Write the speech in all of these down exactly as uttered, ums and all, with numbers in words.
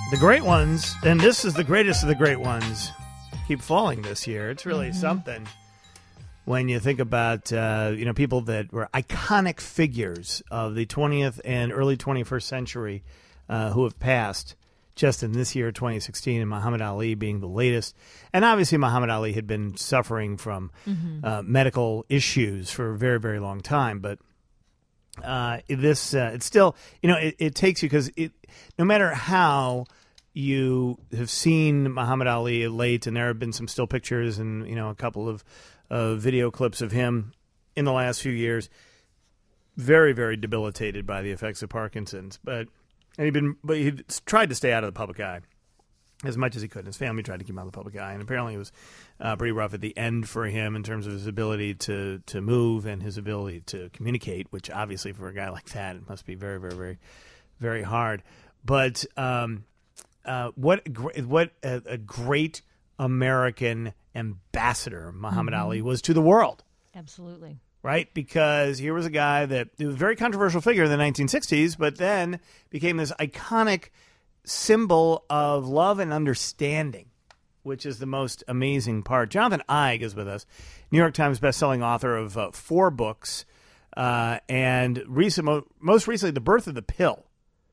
The great ones, and this is the greatest of the great ones, keep falling this year. It's really mm-hmm. something when you think about uh, you know people that were iconic figures of the twentieth and early twenty-first century uh, who have passed just in this year, twenty sixteen, and Muhammad Ali being the latest. And obviously Muhammad Ali had been suffering from mm-hmm. uh, medical issues for a very, very long time. But uh, this, uh, it's still, you know, it, it takes you because it, no matter how you have seen Muhammad Ali late, and there have been some still pictures and, you know, a couple of uh, video clips of him in the last few years, very, very debilitated by the effects of Parkinson's. But And he'd been, but he tried to stay out of the public eye as much as he could. His family tried to keep him out of the public eye, and apparently it was uh, pretty rough at the end for him in terms of his ability to, to move and his ability to communicate, which obviously for a guy like that, it must be very, very, very, very hard. But um, uh, what what a, a great American ambassador Muhammad mm-hmm. Ali was to the world. Absolutely. Right? Because here was a guy that was a very controversial figure in the nineteen sixties, but then became this iconic symbol of love and understanding, which is the most amazing part. Jonathan Eig is with us, New York Times bestselling author of uh, four books, uh, and recent, most recently, The Birth of the Pill.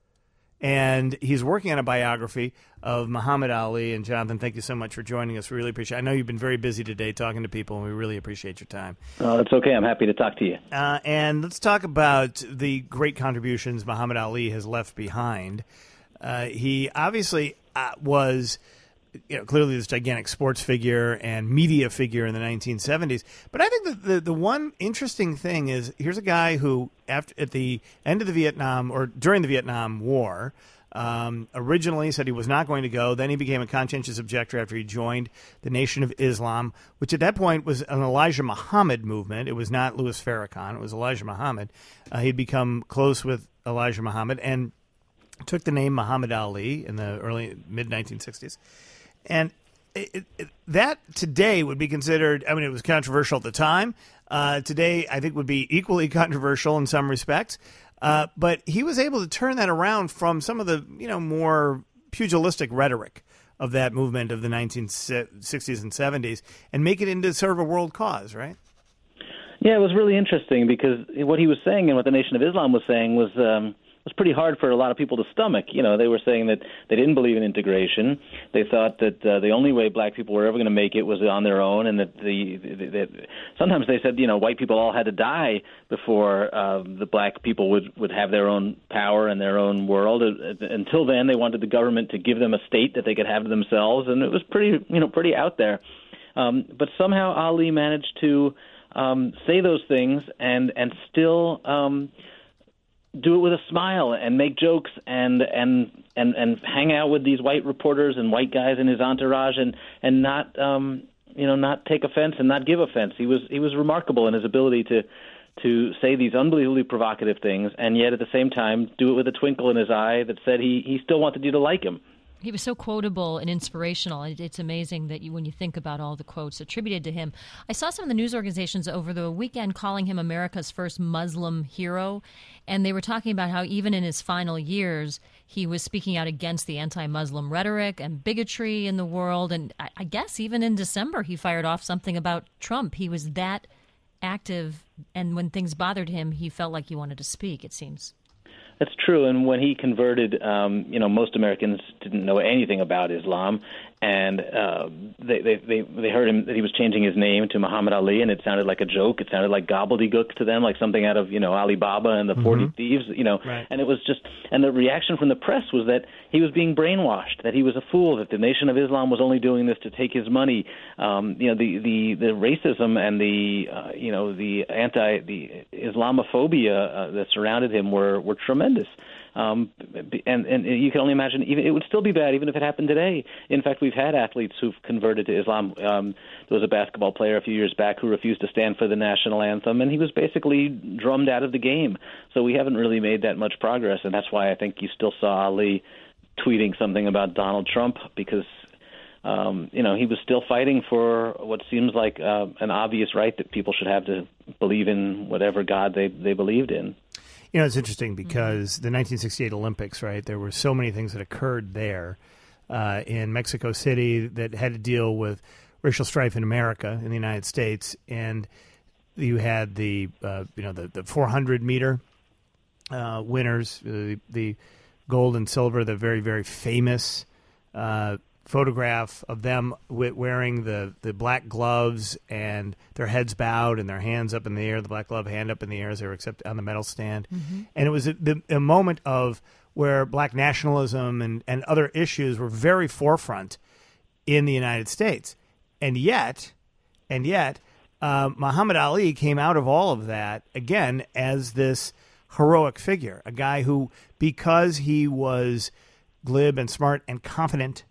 And he's working on a biography of Muhammad Ali. And Jonathan, thank you so much for joining us. We really appreciate it. I know you've been very busy today talking to people, and we really appreciate your time. Oh, it's okay. I'm happy to talk to you. Uh, and let's talk about the great contributions Muhammad Ali has left behind. Uh, he obviously uh, was, you know, clearly this gigantic sports figure and media figure in the nineteen seventies. But I think that the, the one interesting thing is here's a guy who, after at the end of the Vietnam or during the Vietnam War, um, originally said he was not going to go. Then he became a conscientious objector after he joined the Nation of Islam, which at that point was an Elijah Muhammad movement. It was not Louis Farrakhan. It was Elijah Muhammad. Uh, he'd become close with Elijah Muhammad and took the name Muhammad Ali in the early, mid nineteen sixties. And it, it, that today would be considered, I mean, it was controversial at the time. Uh, today, I think, would be equally controversial in some respects. Uh, but he was able to turn that around from some of the, you know, more pugilistic rhetoric of that movement of the nineteen sixties and seventies and make it into sort of a world cause, right? Yeah, it was really interesting because what he was saying and what the Nation of Islam was saying was um, was pretty hard for a lot of people to stomach. You know, they were saying that they didn't believe in integration. They thought that uh, the only way black people were ever going to make it was on their own, and that the, the that sometimes they said, you know, white people all had to die before uh, the black people would, would have their own power and their own world. Until then, they wanted the government to give them a state that they could have to themselves, and it was pretty, you know, pretty out there. Um, but somehow Ali managed to um, say those things and and still um, do it with a smile and make jokes and and and and hang out with these white reporters and white guys in his entourage and and not um, you know not take offense and not give offense. He was he was remarkable in his ability to to say these unbelievably provocative things and yet at the same time do it with a twinkle in his eye that said he he still wanted you to like him. He was so quotable and inspirational. It's amazing that you, when you think about all the quotes attributed to him. I saw some of the news organizations over the weekend calling him America's first Muslim hero, and they were talking about how even in his final years, he was speaking out against the anti-Muslim rhetoric and bigotry in the world. And I, I guess even in December, he fired off something about Trump. He was that active, and when things bothered him, he felt like he wanted to speak, it seems. That's true, and when he converted, um, you know, most Americans didn't know anything about Islam, and uh, they, they they they heard him that he was changing his name to Muhammad Ali, and it sounded like a joke. It sounded like gobbledygook to them, like something out of, you know, Alibaba and the mm-hmm. Forty Thieves, you know. Right. And it was just, and the reaction from the press was that he was being brainwashed, that he was a fool, that the Nation of Islam was only doing this to take his money. Um, you know, the the the racism and the uh, you know the anti the Islamophobia uh, that surrounded him were were tremendous. Um, and, and you can only imagine, even it would still be bad even if it happened today. In fact, we've had athletes who've converted to Islam. Um, there was a basketball player a few years back who refused to stand for the national anthem, and he was basically drummed out of the game. So we haven't really made that much progress, and that's why I think you still saw Ali tweeting something about Donald Trump, because um, you know he was still fighting for what seems like uh, an obvious right that people should have to believe in whatever God they, they believed in. You know, it's interesting because mm-hmm. the nineteen sixty-eight Olympics, right? There were so many things that occurred there uh, in Mexico City that had to deal with racial strife in America, in the United States, and you had the uh, you know the, the four hundred meter uh, winners, uh, the gold and silver, the very very famous uh, photograph of them wearing the, the black gloves and their heads bowed and their hands up in the air, the black glove hand up in the air as they were accepted on the medal stand. Mm-hmm. And it was a, the, a moment of where black nationalism and, and other issues were very forefront in the United States. And yet, and yet, uh, Muhammad Ali came out of all of that, again, as this heroic figure, a guy who, because he was glib and smart and confident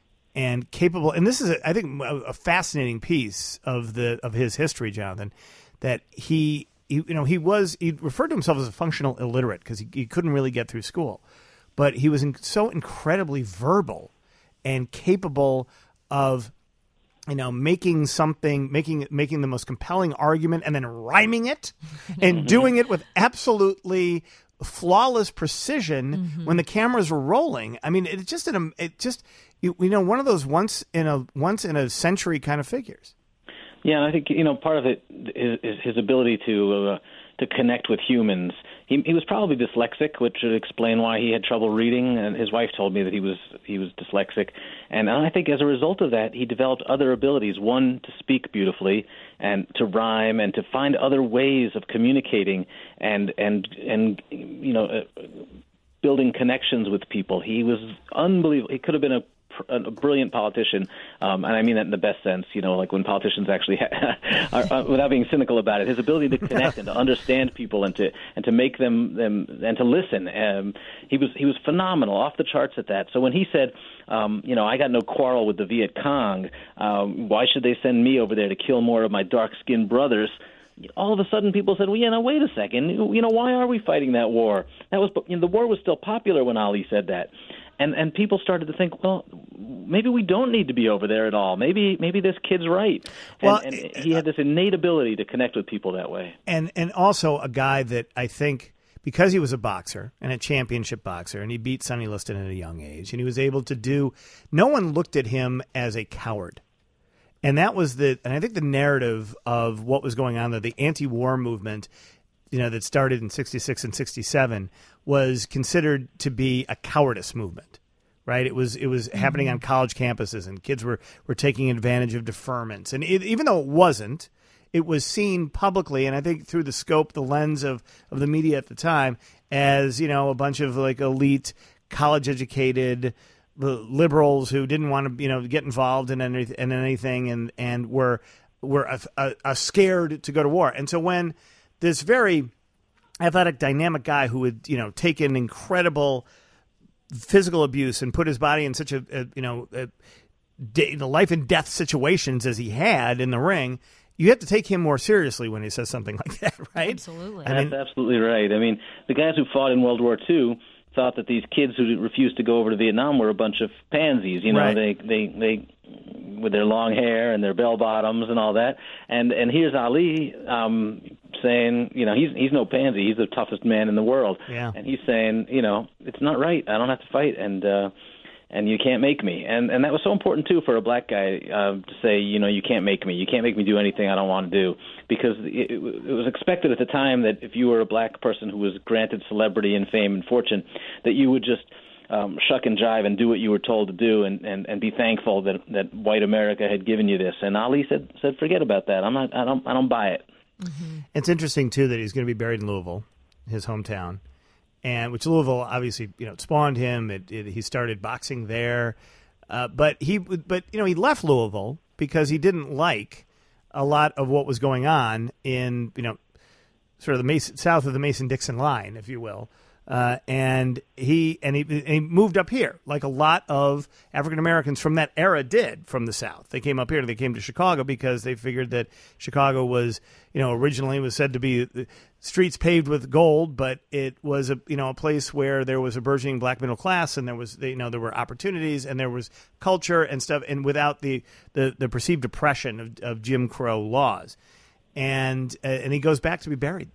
and capable, and this is, a, I think, a, a fascinating piece of the of his history, Jonathan, that he, he you know, he was, he referred to himself as a functional illiterate because he, he couldn't really get through school, but he was in, so incredibly verbal and capable of, you know, making something, making making the most compelling argument and then rhyming it and doing it with absolutely flawless precision mm-hmm. when the cameras were rolling. I mean, it just, it just, you, you know, one of those once in a once in a century kind of figures. Yeah, and I think, you know, part of it is, is his ability to uh, to connect with humans. He, he was probably dyslexic, which would explain why he had trouble reading. And his wife told me that he was he was dyslexic. And I think as a result of that, he developed other abilities. One, to speak beautifully and to rhyme and to find other ways of communicating and and and you know uh, building connections with people. He was unbelievable. He could have been a a brilliant politician, um, and I mean that in the best sense, you know, like when politicians actually, ha- are, uh, without being cynical about it, his ability to connect and to understand people and to and to make them, them and to listen. Um, he was he was phenomenal, off the charts at that. So when he said, um, you know, I got no quarrel with the Viet Cong, um, why should they send me over there to kill more of my dark-skinned brothers? All of a sudden, people said, well, yeah, now, wait a second. You know, why are we fighting that war? That was, you know, the war was still popular when Ali said that. And and people started to think, well, maybe we don't need to be over there at all. Maybe maybe this kid's right. And, well, and he had this innate ability to connect with people that way. And and also a guy that I think, because he was a boxer and a championship boxer, and he beat Sonny Liston at a young age, and he was able to do, no one looked at him as a coward. And that was the, and I think the narrative of what was going on there, the anti-war movement, you know, that started in sixty-six and sixty-seven, was considered to be a cowardice movement, right? It was it was mm-hmm. happening on college campuses, and kids were, were taking advantage of deferments. And it, even though it wasn't, it was seen publicly, and I think through the scope, the lens of, of the media at the time, as, you know, a bunch of like elite, college-educated liberals who didn't want to, you know, get involved in, any, in anything, and and were were a, a, a scared to go to war. And so when this very athletic, dynamic guy who would, you know, take in incredible physical abuse and put his body in such a, a you know, a, a life and death situations as he had in the ring, you have to take him more seriously when he says something like that, right? Absolutely. I mean, that's absolutely right. I mean, the guys who fought in World War Two thought that these kids who refused to go over to Vietnam were a bunch of pansies. You know, right. they, they, they, with their long hair and their bell bottoms and all that. And and here's Ali um, saying, you know, he's he's no pansy. He's the toughest man in the world. Yeah. And he's saying, you know, it's not right. I don't have to fight, and uh, and you can't make me. And and that was so important too for a black guy uh, to say, you know, you can't make me. You can't make me do anything I don't want to do, because it, it was expected at the time that if you were a black person who was granted celebrity and fame and fortune, that you would just Um, shuck and jive and do what you were told to do, and, and, and be thankful that that white America had given you this. And Ali said said forget about that. I'm not. I don't. I don't buy it. Mm-hmm. It's interesting too that he's going to be buried in Louisville, his hometown, and which Louisville obviously, you know, spawned him. It, it, he started boxing there, uh, but he but you know he left Louisville because he didn't like a lot of what was going on in, you know, sort of the Mason, south of the Mason-Dixon line, if you will. Uh, and he and he, and he moved up here, like a lot of African Americans from that era did from the South. They came up here. They came to Chicago because they figured that Chicago was, you know, originally was said to be streets paved with gold, but it was a, you know, a place where there was a burgeoning black middle class, and there was, you know, there were opportunities, and there was culture and stuff, and without the the, the perceived oppression of, of Jim Crow laws. And uh, and he goes back to be buried there. I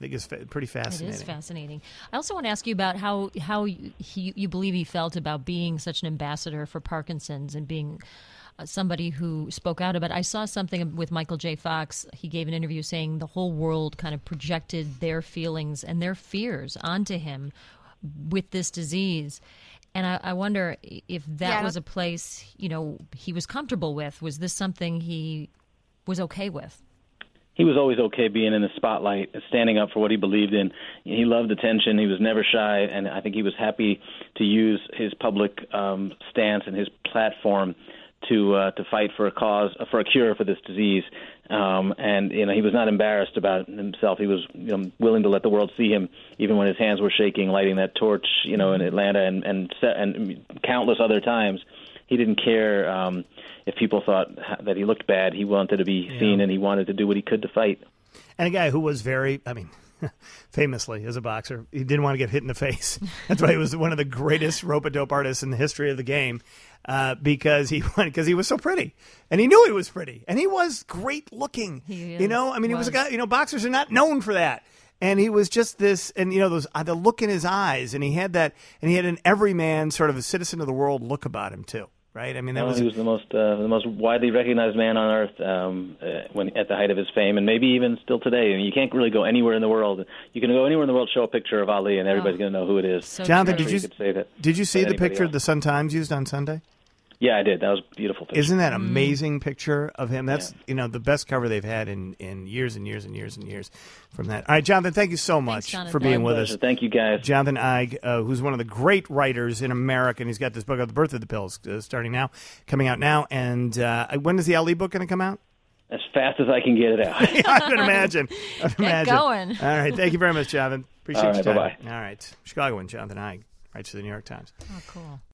think it's fa- pretty fascinating. It is fascinating. I also want to ask you about how how you, he, you believe he felt about being such an ambassador for Parkinson's and being uh, somebody who spoke out about it. I saw something with Michael J. Fox. He gave an interview saying the whole world kind of projected their feelings and their fears onto him with this disease. And I, I wonder if that Yeah, was a place, you know, he was comfortable with. Was this something he was okay with? He was always okay being in the spotlight, standing up for what he believed in. He loved attention. He was never shy, and I think he was happy to use his public um, stance and his platform to uh, to fight for a cause, for a cure for this disease. Um, and you know, he was not embarrassed about himself. He was you know, willing to let the world see him, even when his hands were shaking, lighting that torch, you know, in Atlanta and and, and countless other times. He didn't care um, if people thought that he looked bad. He wanted to be seen, yeah. and he wanted to do what he could to fight. And a guy who was very, I mean, famously as a boxer, he didn't want to get hit in the face. That's why he was one of the greatest rope-a-dope artists in the history of the game, uh, because he because he was so pretty, and he knew he was pretty, and he was great looking. He you know, I mean, was. he was a guy. You know, boxers are not known for that. And he was just this, and you know, those uh, the look in his eyes, and he had that, and he had an everyman sort of a citizen of the world look about him too, right? I mean, that well, was he was the most uh, the most widely recognized man on earth um, uh, when at the height of his fame, and maybe even still today. I mean, you can't really go anywhere in the world. You can go anywhere in the world, show a picture of Ali, and everybody's oh. going to know who it is. So Jonathan, true. did you, you could say that, did you see the picture else. the Sun-Times used on Sunday? Yeah, I did. That was a beautiful picture. Isn't that amazing mm. picture of him? That's yeah. you know the best cover they've had in, in years and years and years and years from that. All right, Jonathan, thank you so much Thanks, for being My with pleasure. us. Thank you, guys. Jonathan Eig, uh, who's one of the great writers in America, and he's got this book, The Birth of the Pills, uh, starting now, coming out now. And uh, when is the Ali book going to come out? As fast as I can get it out. yeah, I can imagine. I can Get imagine. going. All right, thank you very much, Jonathan. Appreciate All right, your time. bye-bye. All right, Chicagoan Jonathan Eig, writes for the New York Times. Oh, cool.